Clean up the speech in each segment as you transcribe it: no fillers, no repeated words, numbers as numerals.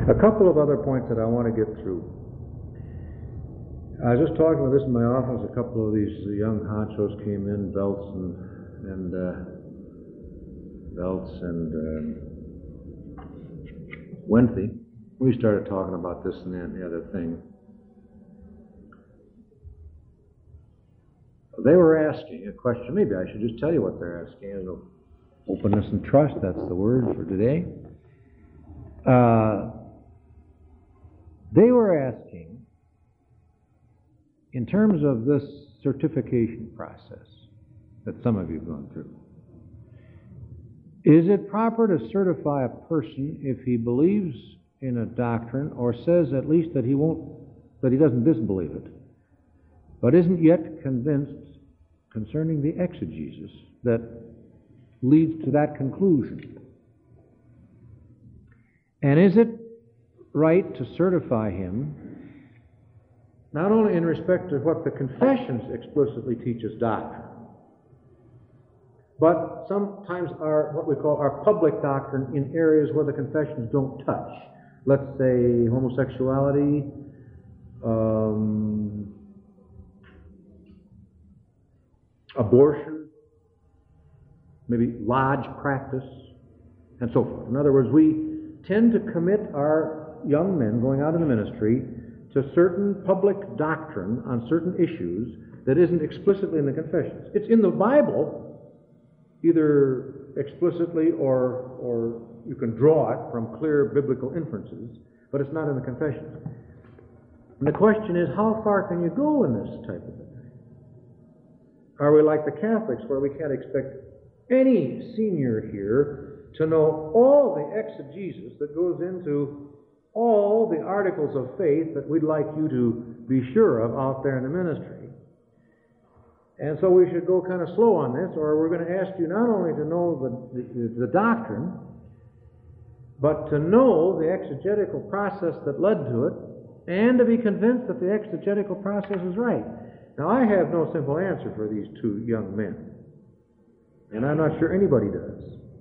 A couple of other points that I want to get through. I was just talking with this in my office. A couple of these young honchos came in, Belts and Wenthy. We started talking about this and that and the other thing. They were asking a question. Maybe I should just tell you what they're asking. Openness and trust, that's the word for today. They were asking, in terms of this certification process that some of you have gone through, is it proper to certify a person if he believes in a doctrine, or says at least that he doesn't disbelieve it, but isn't yet convinced concerning the exegesis that leads to that conclusion? And is it right to certify him not only in respect to what the confessions explicitly teach as doctrine, but sometimes what we call our public doctrine in areas where the confessions don't touch? Let's say homosexuality, abortion, maybe lodge practice, and so forth. In other words, we tend to commit our young men going out in the ministry to certain public doctrine on certain issues that isn't explicitly in the confessions. It's in the Bible, either explicitly or you can draw it from clear biblical inferences, but it's not in the confessions. And the question is, how far can you go in this type of thing? Are we like the Catholics, where we can't expect any senior here to know all the exegesis that goes into all the articles of faith that we'd like you to be sure of out there in the ministry? And so we should go kind of slow on this, or we're going to ask you not only to know the doctrine, but to know the exegetical process that led to it, and to be convinced that the exegetical process is right. Now, I have no simple answer for these two young men, and I'm not sure anybody does.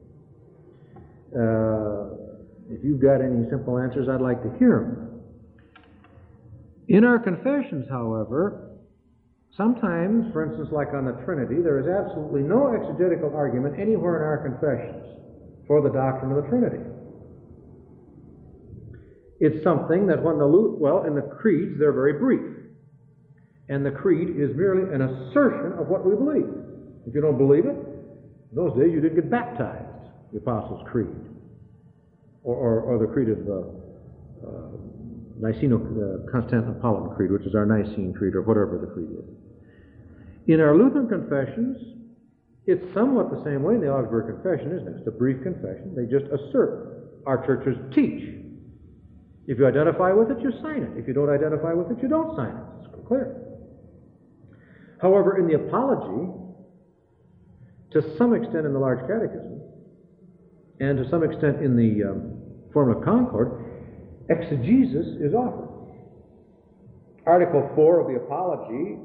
If you've got any simple answers, I'd like to hear them. In our confessions, however, sometimes, for instance, like on the Trinity, there is absolutely no exegetical argument anywhere in our confessions for the doctrine of the Trinity. It's something that when in the creeds, they're very brief. And the creed is merely an assertion of what we believe. If you don't believe it, in those days you didn't get baptized, the Apostles' Creed, or the Creed of Niceno-Constantinopolitan Creed, which is our Nicene Creed, or whatever the creed is. In our Lutheran confessions, it's somewhat the same way in the Augsburg Confession, isn't it? It's a brief confession. They just assert. Our churches teach. If you identify with it, you sign it. If you don't identify with it, you don't sign it. It's clear. However, in the Apology, to some extent in the Large Catechism, and to some extent in the Form of Concord, exegesis is offered. Article 4 of the Apology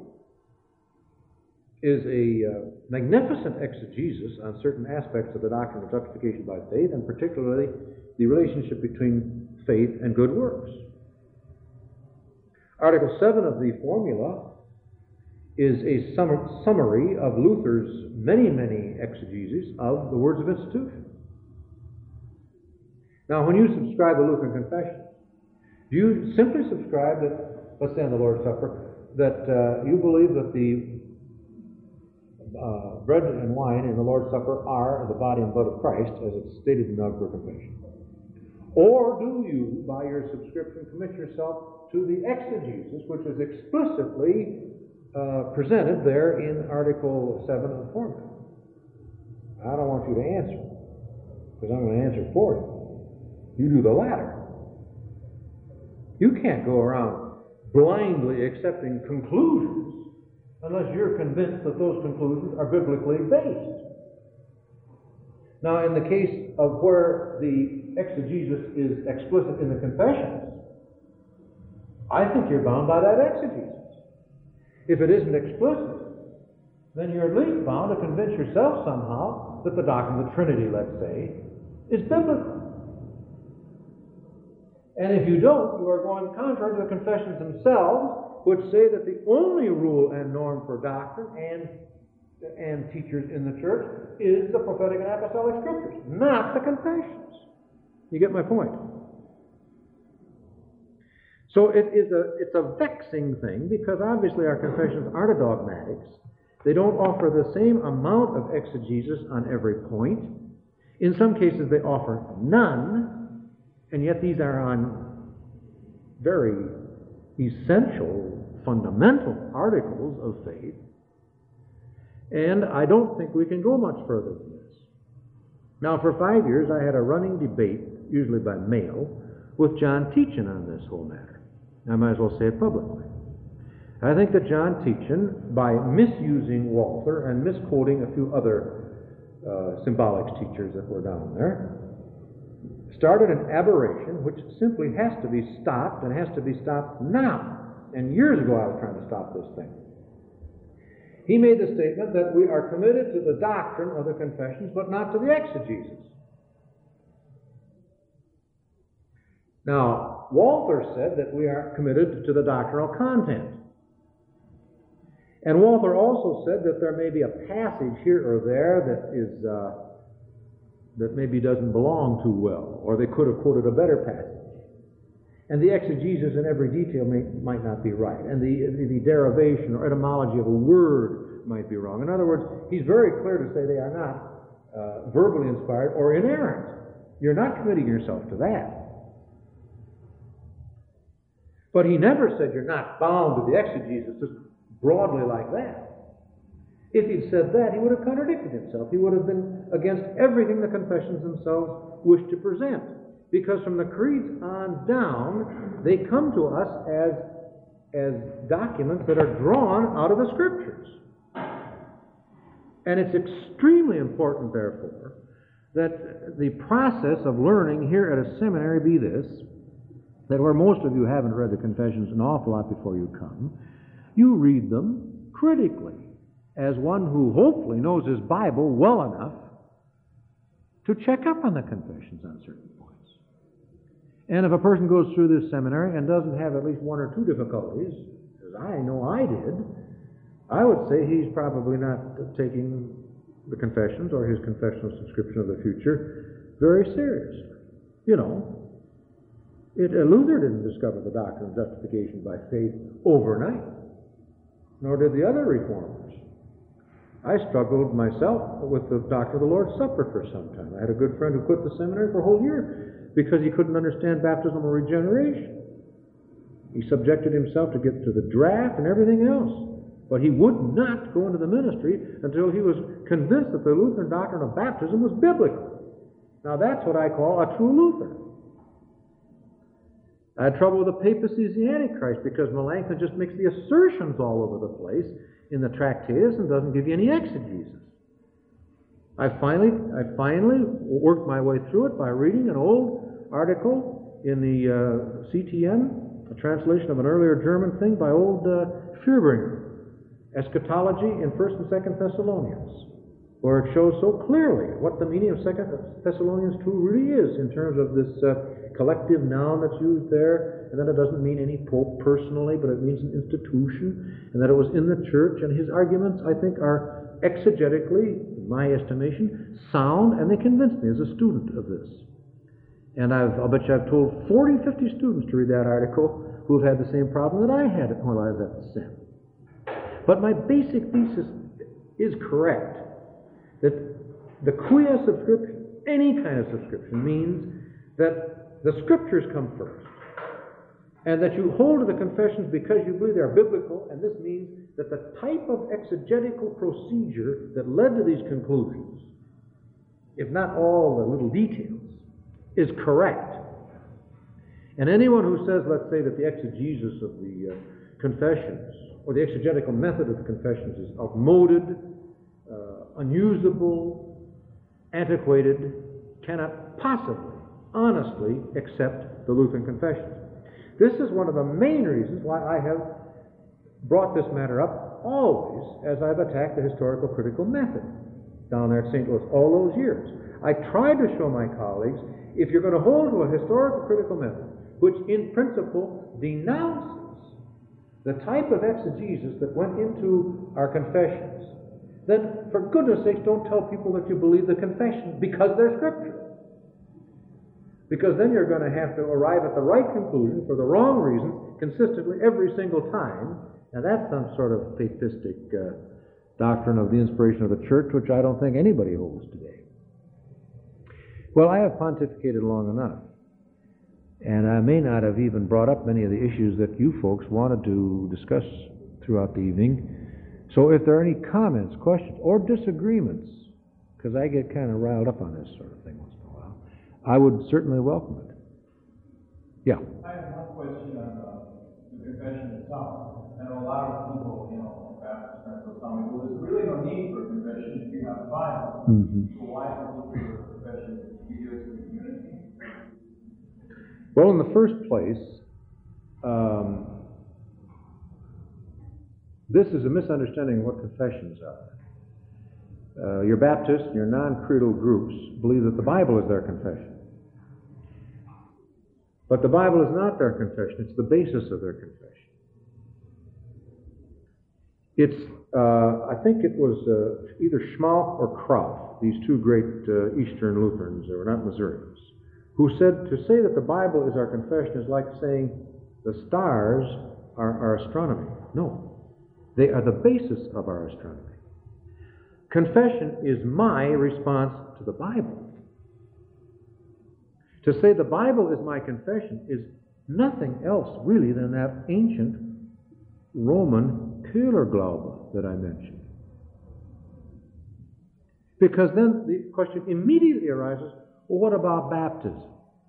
is a magnificent exegesis on certain aspects of the doctrine of justification by faith, and particularly the relationship between faith and good works. Article 7 of the Formula is a summary of Luther's many, many exegeses of the words of institution. Now, when you subscribe to Lutheran Confession, do you simply subscribe that, let's say on the Lord's Supper, that you believe that the bread and wine in the Lord's Supper are the body and blood of Christ, as it's stated in the Augsburg Confession? Or do you, by your subscription, commit yourself to the exegesis, which is explicitly presented there in Article 7 of the Formula? I don't want you to answer, because I'm going to answer for you. You do the latter. You can't go around blindly accepting conclusions unless you're convinced that those conclusions are biblically based. Now, in the case of where the exegesis is explicit in the confessions, I think you're bound by that exegesis. If it isn't explicit, then you're at least bound to convince yourself somehow that the doctrine of the Trinity, let's say, is biblical. And if you don't, you are going contrary to the confessions themselves, which say that the only rule and norm for doctrine and teachers in the church is the prophetic and apostolic scriptures, not the confessions. You get my point? So it's a vexing thing, because obviously our confessions aren't dogmatics. They don't offer the same amount of exegesis on every point. In some cases they offer none, and yet these are on very essential, fundamental articles of faith. And I don't think we can go much further than this. Now, for 5 years I had a running debate, usually by mail, with John Teachin on this whole matter. I might as well say it publicly. I think that John Teachin, by misusing Walther and misquoting a few other symbolics teachers that were down there, started an aberration which simply has to be stopped, and has to be stopped now. And years ago I was trying to stop this thing. He made the statement that we are committed to the doctrine of the confessions, but not to the exegesis. Now, Walther said that we are committed to the doctrinal content. And Walther also said that there may be a passage here or there that maybe doesn't belong too well, or they could have quoted a better passage. And the exegesis in every detail might not be right, and the derivation or etymology of a word might be wrong. In other words, he's very clear to say they are not verbally inspired or inerrant. You're not committing yourself to that. But he never said you're not bound to the exegesis just broadly like that. If he'd said that, he would have contradicted himself. He would have been against everything the confessions themselves wish to present. Because from the creeds on down, they come to us as documents that are drawn out of the Scriptures. And it's extremely important, therefore, that the process of learning here at a seminary be this, that where most of you haven't read the confessions an awful lot before you come, you read them critically, as one who hopefully knows his Bible well enough to check up on the confessions on certain points. And if a person goes through this seminary and doesn't have at least one or two difficulties, as I know I did, I would say he's probably not taking the confessions or his confessional subscription of the future very seriously. You know, Luther didn't discover the doctrine of justification by faith overnight, nor did the other reformers. I struggled myself with the doctrine of the Lord's Supper for some time. I had a good friend who quit the seminary for a whole year because he couldn't understand baptismal regeneration. He subjected himself to get to the draft and everything else. But he would not go into the ministry until he was convinced that the Lutheran doctrine of baptism was biblical. Now that's what I call a true Lutheran. I had trouble with the papacy as the Antichrist because Melanchthon just makes the assertions all over the place in the Tractatus and doesn't give you any exegesis. I finally worked my way through it by reading an old article in the CTN, a translation of an earlier German thing by old Fürbringer, Eschatology in 1st and 2nd Thessalonians, where it shows so clearly what the meaning of 2nd Thessalonians 2 really is in terms of this collective noun that's used there, and that it doesn't mean any pope personally, but it means an institution, and that it was in the church. And his arguments, I think, are exegetically, in my estimation, sound, and they convinced me as a student of this. And I'll bet you I've told 40, 50 students to read that article who've had the same problem that I had when I was at the Sim. But my basic thesis is correct, that the quia subscription, any kind of subscription, means that the Scriptures come first, and that you hold to the confessions because you believe they are biblical, and this means that the type of exegetical procedure that led to these conclusions, if not all the little details, is correct. And anyone who says, let's say, that the exegesis of the confessions, or the exegetical method of the confessions is outmoded, unusable, antiquated, cannot possibly, honestly, accept the Lutheran confessions. This is one of the main reasons why I have brought this matter up always as I've attacked the historical critical method down there at St. Louis all those years. I tried to show my colleagues, if you're going to hold to a historical critical method, which in principle denounces the type of exegesis that went into our confessions, then for goodness sakes don't tell people that you believe the confessions because they're Scripture. Because then you're going to have to arrive at the right conclusion for the wrong reason consistently every single time, and that's some sort of theistic doctrine of the inspiration of the church, which I don't think anybody holds today. Well, I have pontificated long enough, and I may not have even brought up many of the issues that you folks wanted to discuss throughout the evening. So if there are any comments, questions, or disagreements, because I get kind of riled up on this sort of thing once in a while, I would certainly welcome it. Yeah. I have one question on the confession itself. I know a lot of people, Baptist friends will tell me, well, there's really no need for a confession if you have the Bible. Mm-hmm. So why don't we do a confession to give us the unity? Well, in the first place, this is a misunderstanding of what confessions are. Your Baptist and your non-creedal groups believe that the Bible is their confession. But the Bible is not their confession. It's the basis of their confession. It's, I think it was either Schmalk or Krauf, these two great Eastern Lutherans, they were not Missourians, who said to say that the Bible is our confession is like saying the stars are our astronomy. No. They are the basis of our astronomy. Confession is my response to the Bible. To say the Bible is my confession is nothing else really than that ancient Roman Köhlerglaube that I mentioned. Because then the question immediately arises, well, what about baptism?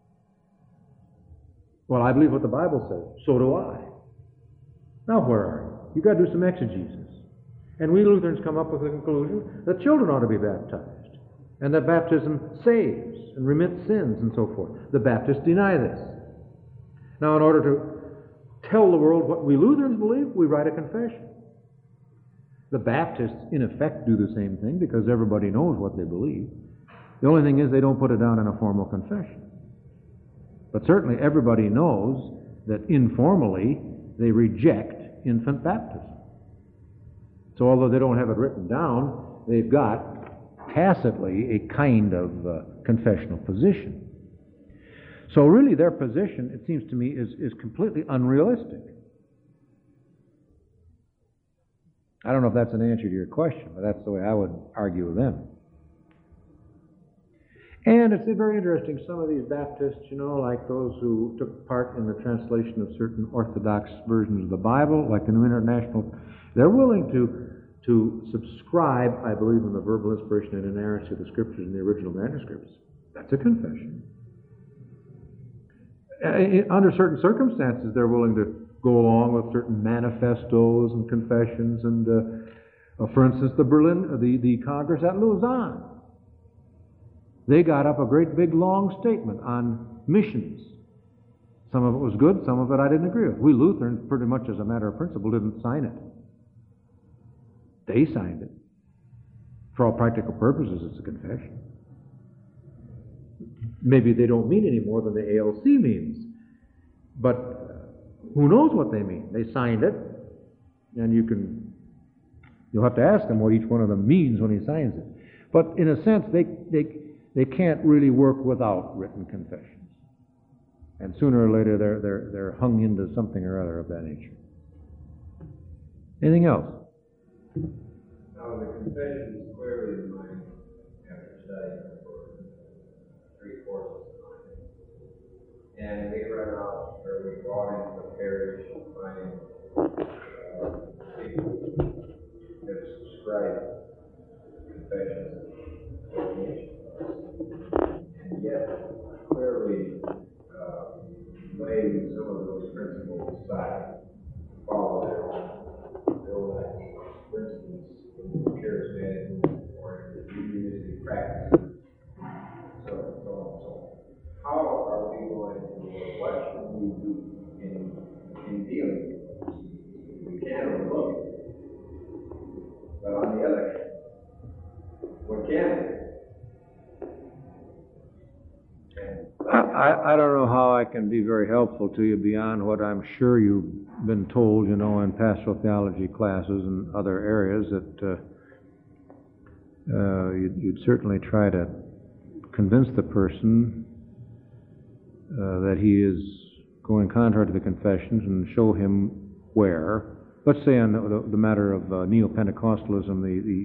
Well, I believe what the Bible says. So do I. Now where are you? You've got to do some exegesis. And we Lutherans come up with the conclusion that children ought to be baptized, and that baptism saves and remits sins and so forth. The Baptists deny this. Now, in order to tell the world what we Lutherans believe, we write a confession. The Baptists, in effect, do the same thing because everybody knows what they believe. The only thing is they don't put it down in a formal confession. But certainly everybody knows that informally they reject infant baptism. So although they don't have it written down, they've got tacitly a kind of confessional position. So really their position, it seems to me, is completely unrealistic. I don't know if that's an answer to your question, but that's the way I would argue with them. And it's very interesting, some of these Baptists, like those who took part in the translation of certain Orthodox versions of the Bible, like the New International, they're willing to subscribe, I believe, in the verbal inspiration and inerrancy of the Scriptures in the original manuscripts. That's a confession. Under certain circumstances, they're willing to go along with certain manifestos and confessions, and for instance, the Congress at Lausanne. They got up a great big long statement on missions. Some of it was good, some of it I didn't agree with. We Lutherans, pretty much as a matter of principle, didn't sign it. They signed it. For all practical purposes, it's a confession. Maybe they don't mean any more than the ALC means. But who knows what they mean? They signed it, and you'll have to ask them what each one of them means when he signs it. But in a sense, they can't really work without written confessions. And sooner or later, they're hung into something or other of that nature. Anything else? Now, the confession is clearly in mind after studying for 3 courses of mine. And we run out, or we brought into the parish and find people that subscribe confessions of nation. And yet, clearly, laying some of those principles aside, follow their own ideas. For instance, in the charismatic or in the unity practice, so on and so on. How are we going to, what should we do in dealing with this? We can't overlook it. But on the other hand, what can we do? I don't know how I can be very helpful to you beyond what I'm sure you've been told, you know, in pastoral theology classes and other areas, that you'd certainly try to convince the person that he is going contrary to the confessions and show him where. Let's say on the matter of Neo-Pentecostalism,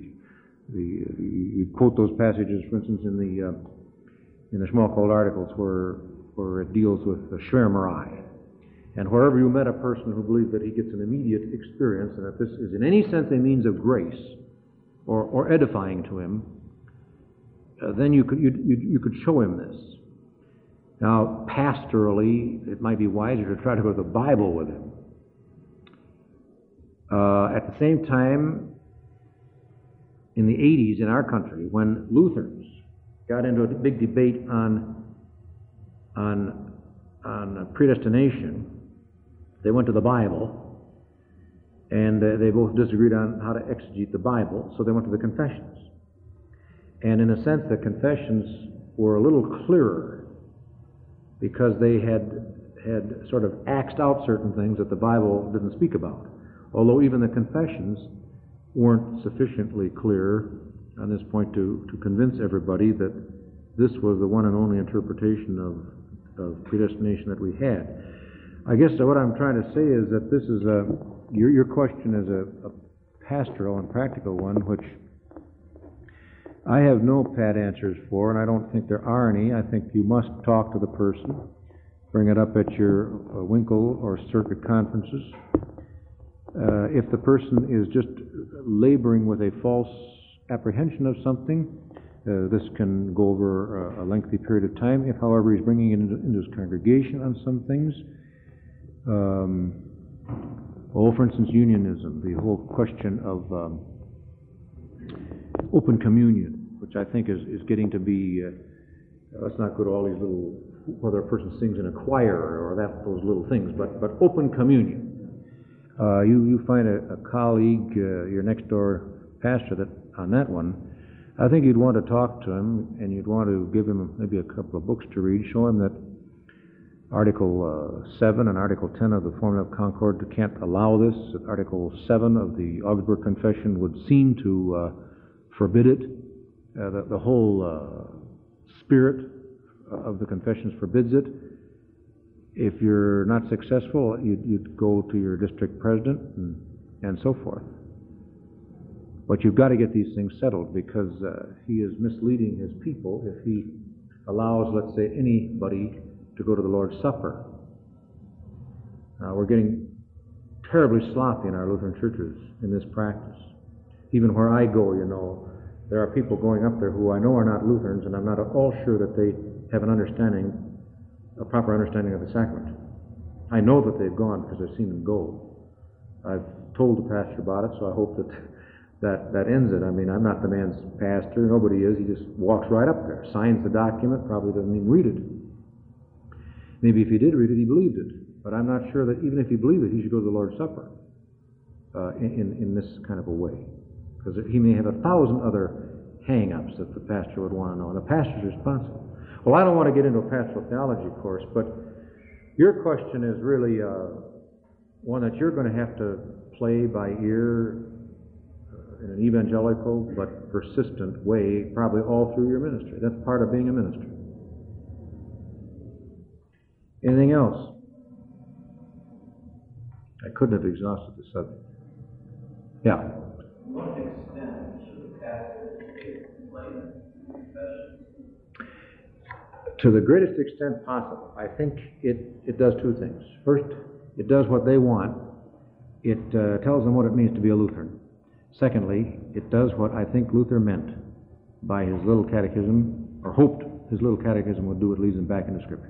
you quote those passages, for instance, in the Schmalkald articles where it deals with the Schwärmerei. And wherever you met a person who believes that he gets an immediate experience and that this is in any sense a means of grace or edifying to him, then you could show him this. Now, pastorally, it might be wiser to try to go to the Bible with him. At the same time, in the 80s in our country, when Lutherans got into a big debate on predestination, they went to the Bible, and they both disagreed on how to exegete the Bible, so they went to the confessions. And in a sense, the confessions were a little clearer because they had sort of axed out certain things that the Bible didn't speak about. Although even the confessions weren't sufficiently clear on this point to convince everybody that this was the one and only interpretation of predestination that we had. I guess what I'm trying to say is that this is your question is a pastoral and practical one, which I have no pat answers for, and I don't think there are any. I think you must talk to the person, bring it up at your Winkle or circuit conferences. If the person is just laboring with a false apprehension of something, this can go over a lengthy period of time. If, however, he's bringing it into his congregation on some things, for instance, unionism, the whole question of open communion, which I think is getting to be, let's not go to all these little, whether a person sings in a choir or those little things, but open communion. You find a colleague, your next door pastor, that on that one, I think you'd want to talk to him, and you'd want to give him maybe a couple of books to read, show him that Article 7 and Article 10 of the Formula of Concord can't allow this, that Article 7 of the Augsburg Confession would seem to forbid it. The whole spirit of the confessions forbids it. If you're not successful, you'd go to your district president and so forth. But you've got to get these things settled, because he is misleading his people if he allows, let's say, anybody to go to the Lord's Supper. We're getting terribly sloppy in our Lutheran churches in this practice. Even where I go, you know, there are people going up there who I know are not Lutherans, and I'm not at all sure that they have a proper understanding of the sacrament. I know that they've gone because I've seen them go. I've told the pastor about it, so I hope that ends it. I mean, I'm not the man's pastor, nobody is. He just walks right up there, signs the document, probably doesn't even read it. Maybe if he did read it, he believed it. But I'm not sure that even if he believed it, he should go to the Lord's Supper in this kind of a way. Because he may have 1,000 other hang-ups that the pastor would want to know, and the pastor's responsible. Well, I don't want to get into a pastoral theology course, but your question is really one that you're going to have to play by ear in an evangelical but persistent way, probably all through your ministry. That's part of being a minister. Anything else? I couldn't have exhausted the subject. Yeah. To what extent should the pastor explain confession? To the greatest extent possible. I think it does two things. First, it does what they want. It tells them what it means to be a Lutheran. Secondly, it does what I think Luther meant by his little catechism, or hoped his little catechism would do. It leads them back into Scriptures.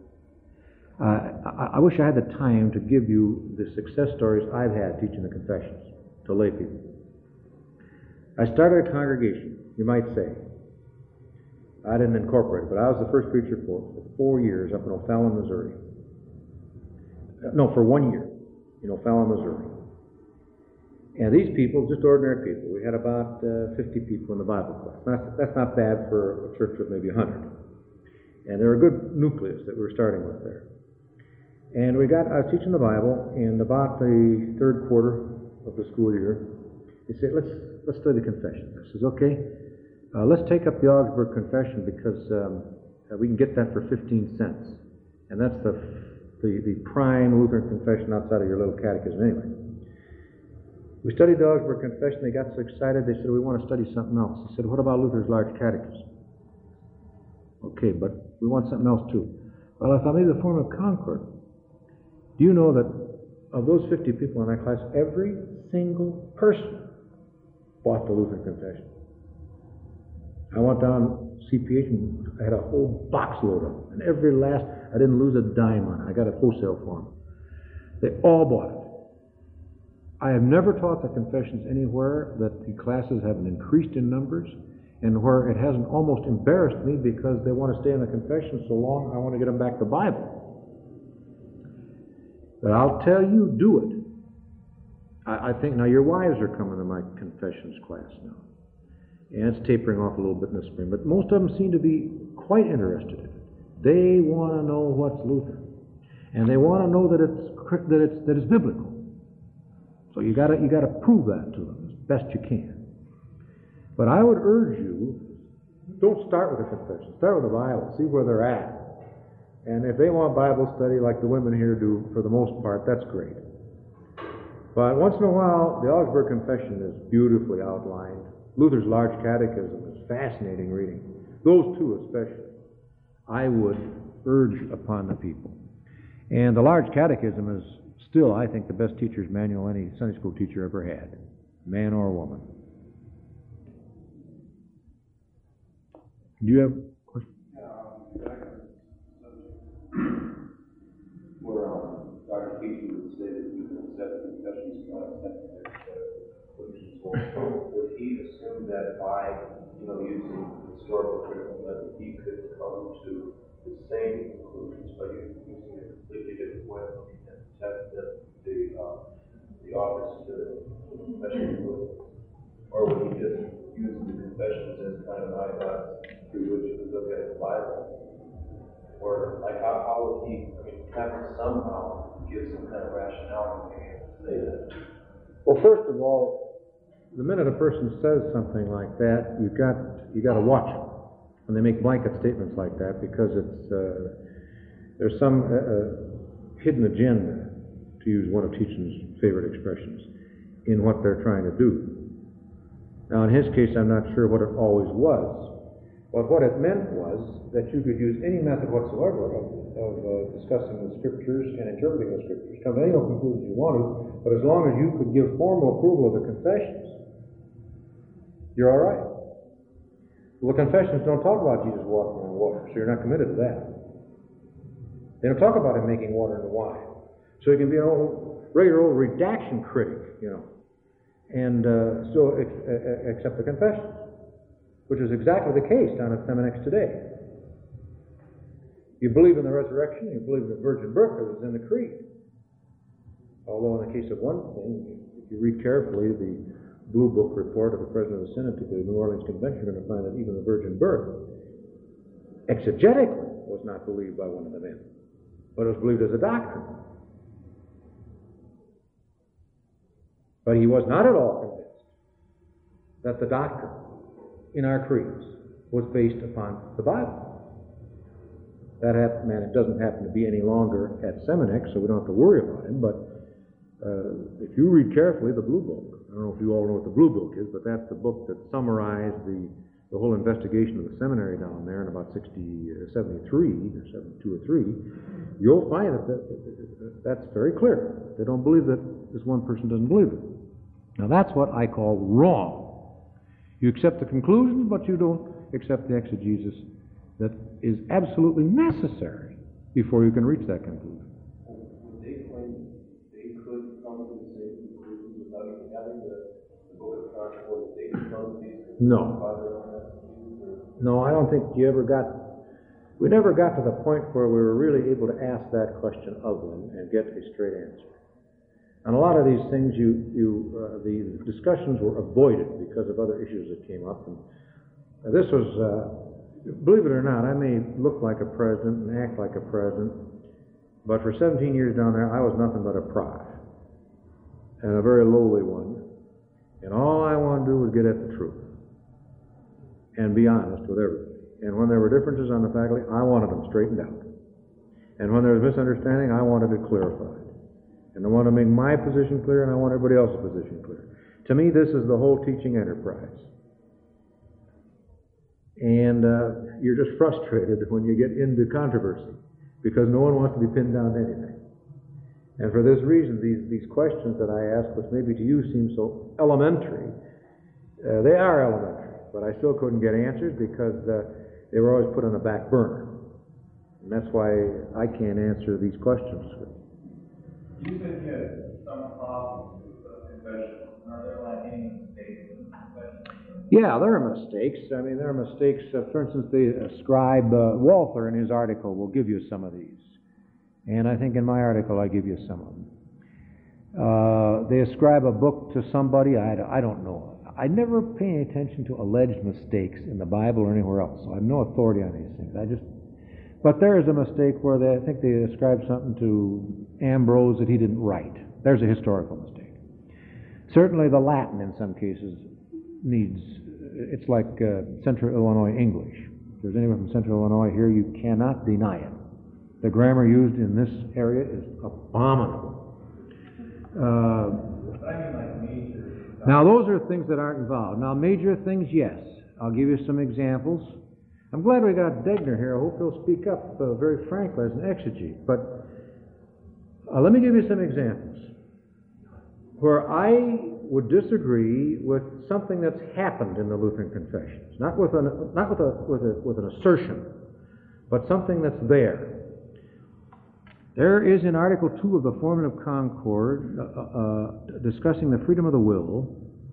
I wish I had the time to give you the success stories I've had teaching the confessions to lay people. I started a congregation, you might say. I didn't incorporate it, but I was the first preacher for 4 years up in O'Fallon, Missouri. No, for 1 year in O'Fallon, Missouri. And these people, just ordinary people, we had about 50 people in the Bible class. That's not bad for a church of maybe 100. And they're a good nucleus that we're starting with there. And I was teaching the Bible, and about the third quarter of the school year, he said, let's study the confession. I says, okay, let's take up the Augsburg Confession because we can get that for 15 cents. And that's the prime Lutheran confession outside of your little catechism anyway. We studied the Augsburg Confession. They got so excited, they said, we want to study something else. I said, what about Luther's Large Catechism? Okay, but we want something else too. Well, if I made the Form of Concord, do you know that of those 50 people in that class, every single person bought the Lutheran Confession? I went down CPH and I had a whole box load of them. And every last, I didn't lose a dime on it. I got a wholesale for them. They all bought it. I have never taught the confessions anywhere that the classes haven't increased in numbers, and where it hasn't almost embarrassed me because they want to stay in the confession so long, I want to get them back the Bible. But I'll tell you, do it. I think, now your wives are coming to my confessions class now. And it's tapering off a little bit in the spring, but most of them seem to be quite interested in it. They want to know what's Lutheran. And they want to know that it's biblical. So you got to prove that to them as best you can. But I would urge you, don't start with a confession. Start with the Bible. See where they're at. And if they want Bible study like the women here do, for the most part, that's great. But once in a while, the Augsburg Confession is beautifully outlined. Luther's Large Catechism is fascinating reading. Those two especially, I would urge upon the people. And the Large Catechism is still, I think, the best teacher's manual any Sunday school teacher ever had, man or woman. Do you have a question? Where Dr. Casey would say that you can accept confessions not accepting conclusions. Would he assume that by using historical critical method, he could come to the same conclusions by using a completely different way and test that the authors to the confession would? Or would he just use the confessions as kind of an eyeglass through which you would look at the Bible? Or like how would he, have to somehow give some kind of rationale to say that? Well, first of all, the minute a person says something like that, you got to watch them when they make blanket statements like that, because there's some hidden agenda, to use one of Tietjen's favorite expressions, in what they're trying to do. Now, in his case, I'm not sure what it always was, but what it meant was that you could use any method whatsoever of discussing the Scriptures and interpreting the Scriptures, come to any conclusions you wanted, but as long as you could give formal approval of the confessions, you're all right. Well, the confessions don't talk about Jesus walking on water, so you're not committed to that. They don't talk about him making water into wine. So you can be an regular old redaction critic, and still accept the confessions, which is exactly the case down at Seminex today. You believe in the resurrection, you believe in the virgin birth, because it's in the creed. Although in the case of one thing, if you read carefully the Blue Book report of the President of the Synod to the New Orleans Convention, you're going to find that even the virgin birth, exegetically, was not believed by one of the men, but it was believed as a doctrine. But he was not at all convinced that the doctrine in our creeds was based upon the Bible. That man, it doesn't happen to be any longer at Seminex, so we don't have to worry about him, but if you read carefully the Blue Book, I don't know if you all know what the Blue Book is, but that's the book that summarized the whole investigation of the seminary down there in about 73, or 72 or 3, you'll find that's very clear. They don't believe that this one person doesn't believe it. Now that's what I call wrong. You accept the conclusions, but you don't accept the exegesis that is absolutely necessary before you can reach that conclusion. Would they claim they could come to the same conclusions without even having the Book of Concord? They could come to these conclusions by their own exegesis? No, I don't think we never got to the point where we were really able to ask that question of them and get a straight answer. And a lot of these things, the discussions were avoided because of other issues that came up. And this was Believe it or not, I may look like a president and act like a president, but for 17 years down there, I was nothing but a prof, and a very lowly one. And all I wanted to do was get at the truth and be honest with everybody. And when there were differences on the faculty, I wanted them straightened out. And when there was misunderstanding, I wanted it clarified. And I wanted to make my position clear, and I want everybody else's position clear. To me, this is the whole teaching enterprise. And you're just frustrated when you get into controversy, because no one wants to be pinned down to anything. And for this reason, these questions that I ask, which maybe to you seem so elementary, they are elementary, but I still couldn't get answers because they were always put on the back burner. And that's why I can't answer these questions. You said you had some problems with confession. Are there like any mistakes in confession? Yeah, there are mistakes. I mean, there are mistakes. For instance, the scribe Walther in his article will give you some of these. And I think in my article I give you some of them. They ascribe a book to somebody, I don't know. I never pay any attention to alleged mistakes in the Bible or anywhere else, so I have no authority on these things. But there is a mistake where I think they ascribe something to Ambrose that he didn't write. There's a historical mistake. Certainly the Latin in some cases it's like Central Illinois English. If there's anyone from Central Illinois here, you cannot deny it. The grammar used in this area is abominable. But I mean like major. Now those are things that aren't involved. Now major things, yes. I'll give you some examples. I'm glad we got Degner here. I hope he'll speak up very frankly as an exegete. But let me give you some examples where I would disagree with something that's happened in the Lutheran confessions, not with an assertion, but something that's there. There is in Article 2 of the Formula of Concord, discussing the freedom of the will,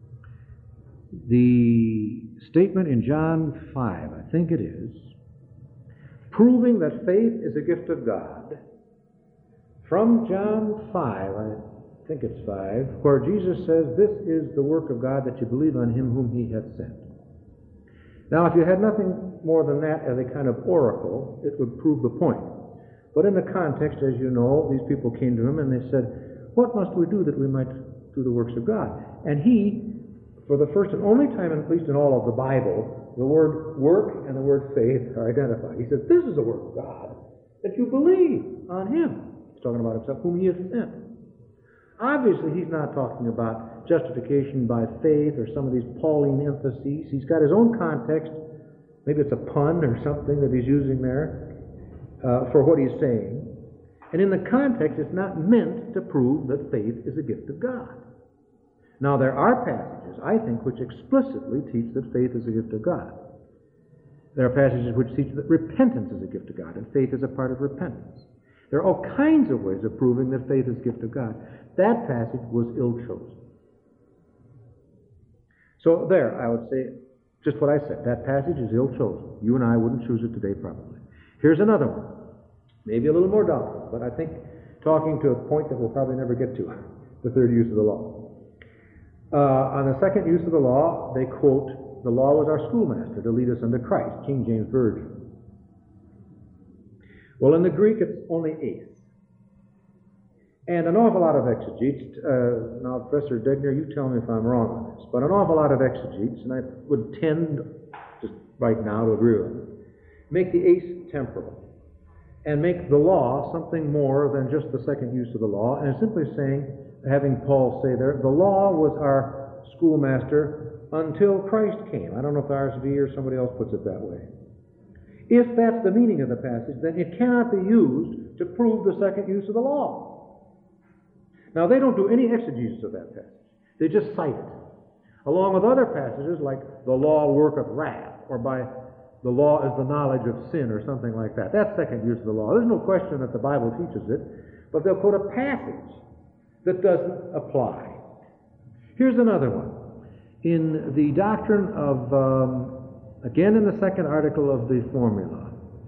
the statement in John 5, I think it is, proving that faith is a gift of God, from John 5, I think it's 5, where Jesus says, "This is the work of God, that you believe on him whom he hath sent." Now, if you had nothing more than that as a kind of oracle, it would prove the point. But in the context, as you know, these people came to him and they said, "What must we do that we might do the works of God?" And he, for the first and only time, at least in all of the Bible, the word work and the word faith are identified. He says, "This is the work of God, that you believe on him." He's talking about himself, whom he hath sent. Obviously, he's not talking about justification by faith or some of these Pauline emphases. He's got his own context. Maybe it's a pun or something that he's using there for what he's saying. And in the context, it's not meant to prove that faith is a gift of God. Now, there are passages, I think, which explicitly teach that faith is a gift of God. There are passages which teach that repentance is a gift of God, and faith is a part of repentance. There are all kinds of ways of proving that faith is a gift of God. That passage was ill-chosen. So there, I would say, just what I said, that passage is ill-chosen. You and I wouldn't choose it today, probably. Here's another one, maybe a little more doubtful, but I think talking to a point that we'll probably never get to, the third use of the law. On the second use of the law, they quote, "The law was our schoolmaster to lead us unto Christ," King James Version. Well, in the Greek, it's only eis. And an awful lot of exegetes, now Professor Degner, you tell me if I'm wrong on this, but an awful lot of exegetes, and I would tend just right now to agree with them, make the eis temporal and make the law something more than just the second use of the law, and simply saying, having Paul say there, the law was our schoolmaster until Christ came. I don't know if the RSV or somebody else puts it that way. If that's the meaning of the passage, then it cannot be used to prove the second use of the law. Now, they don't do any exegesis of that passage. They just cite it, along with other passages like the law worketh wrath, or by the law is the knowledge of sin, or something like that. That's second use of the law. There's no question that the Bible teaches it, but they'll quote a passage that doesn't apply. Here's another one. In the doctrine of, again in the second article of the formula,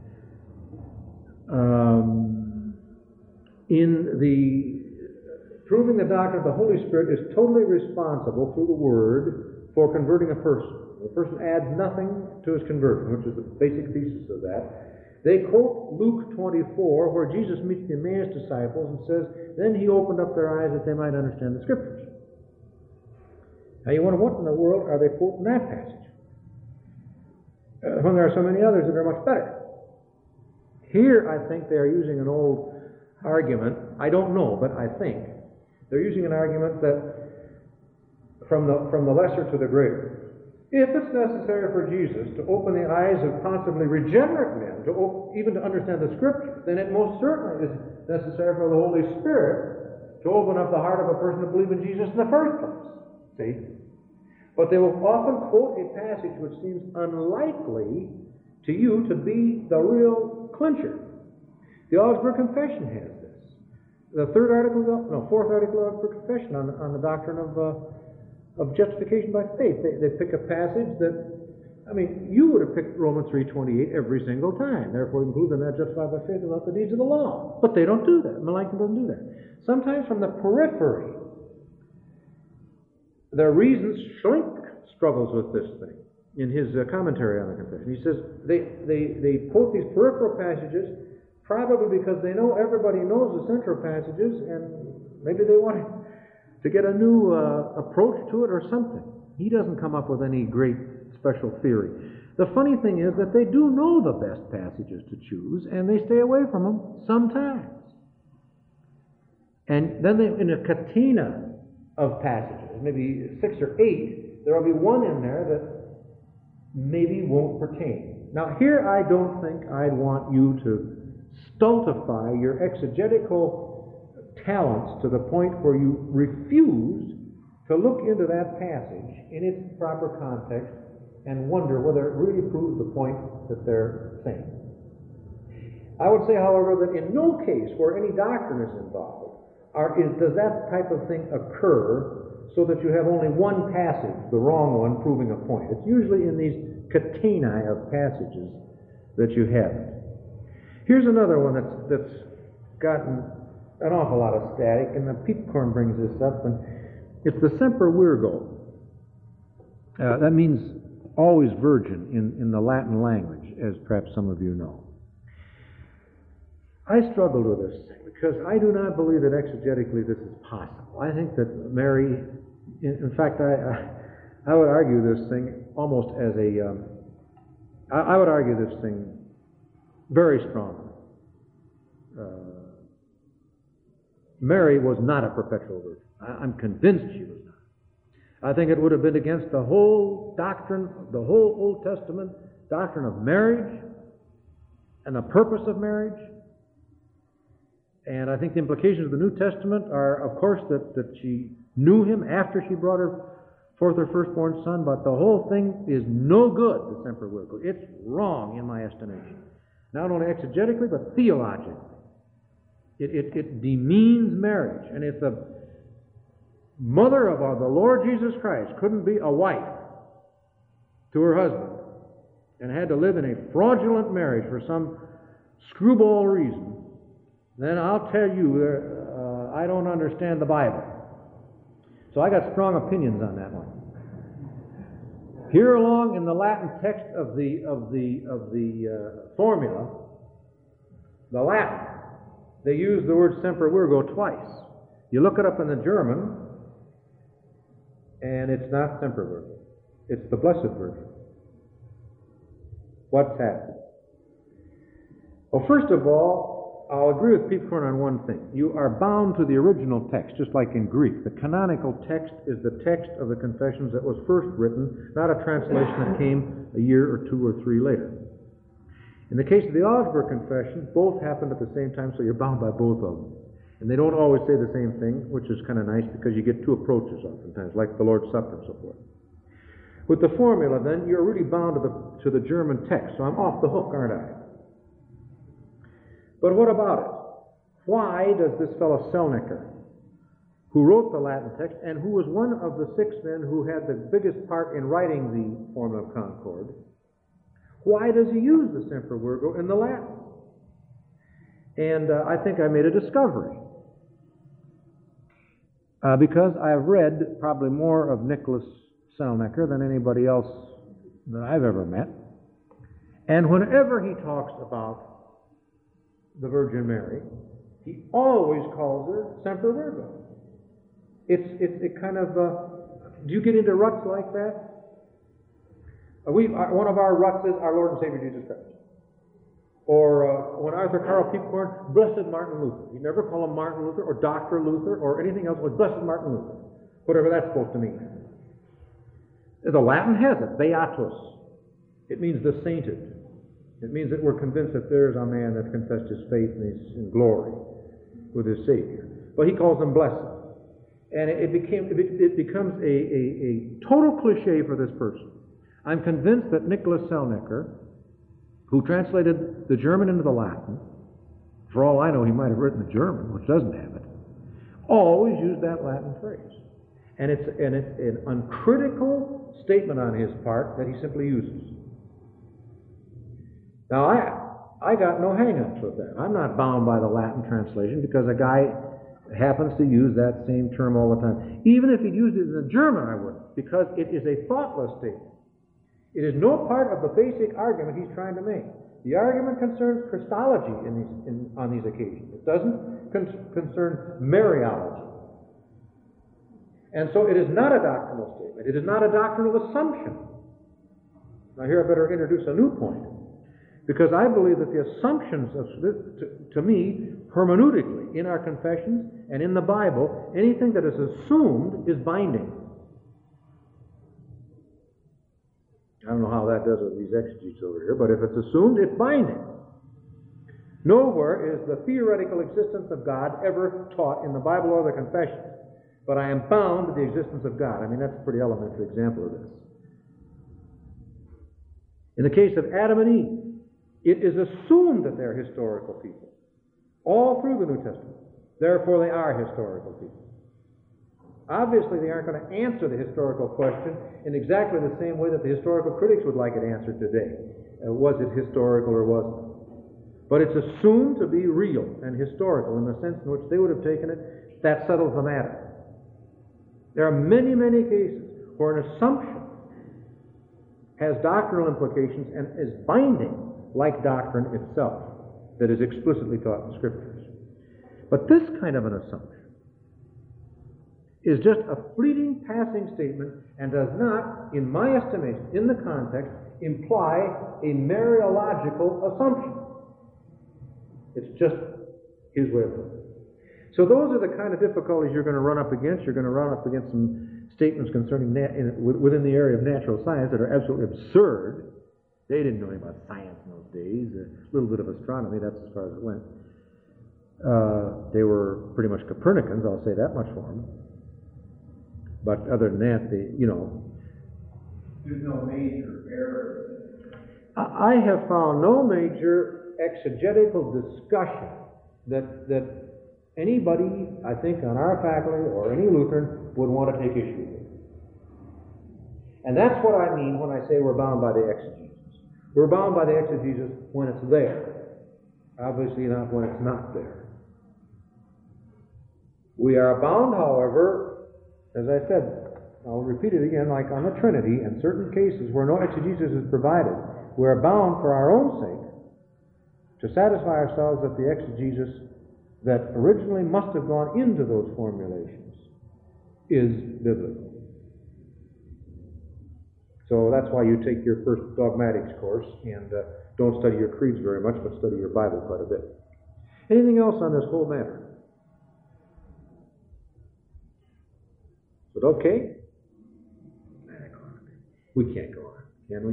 in the proving the doctrine of the Holy Spirit is totally responsible through the Word for converting a person. The person adds nothing to his conversion, which is the basic thesis of that. They quote Luke 24, where Jesus meets the Emmaus disciples and says, then he opened up their eyes that they might understand the Scriptures. Now you wonder, what in the world are they quoting that passage? When there are so many others that are much better. Here, I think they are using an old argument. I don't know, but I think they're using an argument that from the lesser to the greater. If it's necessary for Jesus to open the eyes of possibly regenerate men, even to understand the Scriptures, then it most certainly is necessary for the Holy Spirit to open up the heart of a person to believe in Jesus in the first place. See? But they will often quote a passage which seems unlikely to you to be the real clincher. The Augsburg Confession has this. The fourth article of the Augsburg Confession on the doctrine of justification by faith. They pick a passage that, I mean, you would have picked Romans 3:28 every single time. Therefore, you conclude they're not justified by faith without the deeds of the law. But they don't do that. Melanchthon doesn't do that. Sometimes from the periphery, their reasons struggles with this thing. In his commentary on the Confession, he says they quote these peripheral passages probably because they know everybody knows the central passages, and maybe they want to get a new approach to it or something. He doesn't come up with any great special theory. The funny thing is that they do know the best passages to choose, and they stay away from them sometimes. And then in a catena of passages, maybe 6 or 8, there will be one in there that maybe won't pertain. Now here I don't think I'd want you to stultify your exegetical talents to the point where you refuse to look into that passage in its proper context and wonder whether it really proves the point that they're saying. I would say, however, that in no case where any doctrine is involved does that type of thing occur so that you have only one passage, the wrong one, proving a point. It's usually in these catenae of passages that you have it. Here's another one that's gotten an awful lot of static, and the Peepcorn brings this up, and it's the Semper Virgo. That means always virgin in the Latin language, as perhaps some of you know. I struggled with this thing because I do not believe that exegetically this is possible. I think that Mary, in fact, I would argue this thing almost as I would argue this thing very strongly. Mary was not a perpetual virgin. I'm convinced she was not. I think it would have been against the whole doctrine, the whole Old Testament doctrine of marriage and the purpose of marriage. And I think the implications of the New Testament are, of course, that she knew him after she brought forth her firstborn son, but the whole thing is no good, the Semper Virgo. It's wrong in my estimation. Not only exegetically, but theologically. It demeans marriage. And if the mother of the Lord Jesus Christ couldn't be a wife to her husband and had to live in a fraudulent marriage for some screwball reason, then I'll tell you, I don't understand the Bible. So I got strong opinions on that one. Here along in the Latin text of the formula, the Latin, they use the word Semper Virgo twice. You look it up in the German, and it's not Semper Virgo. It's the Blessed Virgin. What's happened? Well, first of all, I'll agree with Peepcorn on one thing. You are bound to the original text, just like in Greek. The canonical text is the text of the Confessions that was first written, not a translation that came a year or 2 or 3 later. In the case of the Augsburg Confession, both happened at the same time, so you're bound by both of them. And they don't always say the same thing, which is kind of nice because you get 2 approaches oftentimes, like the Lord's Supper and so forth. With the formula, then, you're really bound to the German text, so I'm off the hook, aren't I? But what about it? Why does this fellow Selnecker, who wrote the Latin text and who was one of the 6 men who had the biggest part in writing the Formula of Concord, why does he use the Semper Virgo in the Latin? And I think I made a discovery. Because I've read probably more of Nicholas Selnecker than anybody else that I've ever met. And whenever he talks about the Virgin Mary, he always calls her Semper Virgo. It kind of, do you get into ruts like that? One of our ruts is our Lord and Savior Jesus Christ. Or when Arthur Carl Peepcorn, Blessed Martin Luther. You never call him Martin Luther or Dr. Luther or anything else, but Blessed Martin Luther. Whatever that's supposed to mean. The Latin has it, Beatus. It means the sainted. It means that we're convinced that there's a man that confessed his faith and he's in glory with his Savior. But he calls them blessed. And it becomes a total cliche for this person. I'm convinced that Nicholas Selnecker, who translated the German into the Latin, for all I know he might have written the German, which doesn't have it, always used that Latin phrase. And it's an uncritical statement on his part that he simply uses. Now, I got no hang-ups with that. I'm not bound by the Latin translation because a guy happens to use that same term all the time. Even if he'd used it in the German, I wouldn't, because it is a thoughtless statement. It is no part of the basic argument he's trying to make. The argument concerns Christology on these occasions. It doesn't concern Mariology. And so it is not a doctrinal statement. It is not a doctrinal assumption. Now here I better introduce a new point. Because I believe that the assumptions of this, to me, hermeneutically, in our confessions and in the Bible, anything that is assumed is binding. I don't know how that does with these exegetes over here, but if it's assumed, it's binding. Nowhere is the theoretical existence of God ever taught in the Bible or the confessions. But I am bound to the existence of God. I mean, that's a pretty elementary example of this. In the case of Adam and Eve, it is assumed that they're historical people. All through the New Testament. Therefore, they are historical people. Obviously, they aren't going to answer the historical question in exactly the same way that the historical critics would like it answered today. Was it historical or wasn't it? But it's assumed to be real and historical in the sense in which they would have taken it. That settles the matter. There are many, many cases where an assumption has doctrinal implications and is binding, like doctrine itself, that is explicitly taught in the Scriptures. But this kind of an assumption is just a fleeting, passing statement and does not, in my estimation, in the context, imply a Mariological assumption. It's just his way of thinking. So those are the kind of difficulties you're going to run up against. You're going to run up against some statements concerning within the area of natural science that are absolutely absurd. They didn't know anything about science in those days. A little bit of astronomy, that's as far as it went. They were pretty much Copernicans, I'll say that much for them. But other than that, there's no major errors. I have found no major exegetical discussion that anybody, I think, on our faculty or any Lutheran would want to take issue with. And that's what I mean when I say we're bound by the exegesis. We're bound by the exegesis when it's there. Obviously not when it's not there. We are bound, however, as I said, I'll repeat it again, like on the Trinity, in certain cases where no exegesis is provided, we are bound for our own sake to satisfy ourselves that the exegesis that originally must have gone into those formulations is biblical. So that's why you take your first dogmatics course and don't study your creeds very much, but study your Bible quite a bit. Anything else on this whole matter? Is it okay? We can't go on, can we?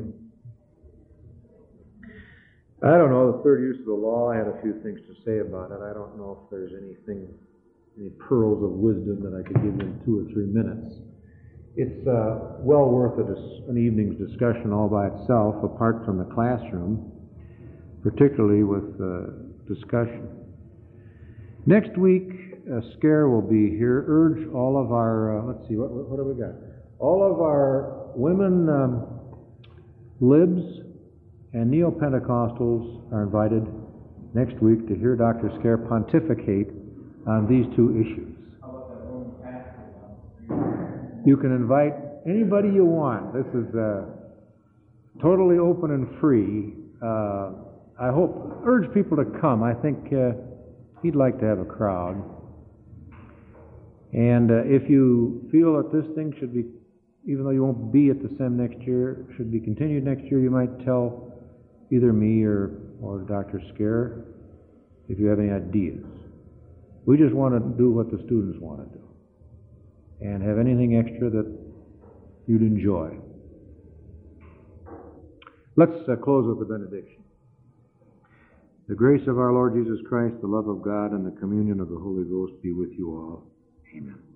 I don't know, the third use of the law, I had a few things to say about it. I don't know if there's any pearls of wisdom that I could give you in 2 or 3 minutes. It's well worth an evening's discussion all by itself, apart from the classroom, particularly with discussion. Next week, Scare will be here. Urge all of our, let's see, what have we got? All of our women libs and Neo-Pentecostals are invited next week to hear Dr. Scare pontificate on these 2 issues. You can invite anybody you want. This is totally open and free. I urge people to come. I think he'd like to have a crowd. And if you feel that this thing should be, even though you won't be at the SEM next year, should be continued next year, you might tell either me or Dr. Scare if you have any ideas. We just want to do what the students want to do and have anything extra that you'd enjoy. Let's close with the benediction. The grace of our Lord Jesus Christ, the love of God, and the communion of the Holy Ghost be with you all. Amen.